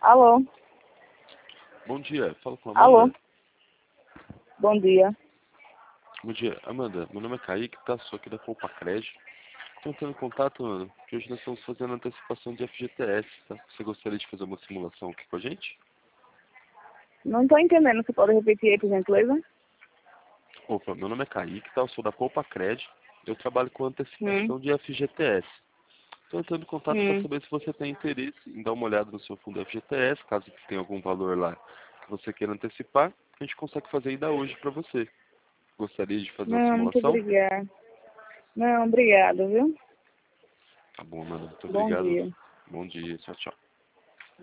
Alô? Bom dia, falo com a Alô? Amanda. Bom dia. Bom dia, Amanda. Meu nome é Kaique, tá? Sou aqui da Colpacred. Estou entrando em contato, Amanda, que hoje nós estamos fazendo antecipação de FGTS, tá? Você gostaria de fazer uma simulação aqui com a gente? Não estou entendendo. Você pode repetir aí, por gentileza? Opa, meu nome é Kaique, tá? Eu sou da Colpacred. Eu trabalho com Hum. antecipação de FGTS. Estou entrando em contato para Hum. saber se você tem interesse em dar uma olhada no seu fundo FGTS, caso tenha algum valor lá que você queira antecipar, a gente consegue fazer ainda hoje para você. Gostaria de fazer uma Não, muito simulação? obrigada. Não, obrigada, viu? Tá bom, Amanda. Muito Bom obrigado. dia. Bom dia. Tchau, tchau.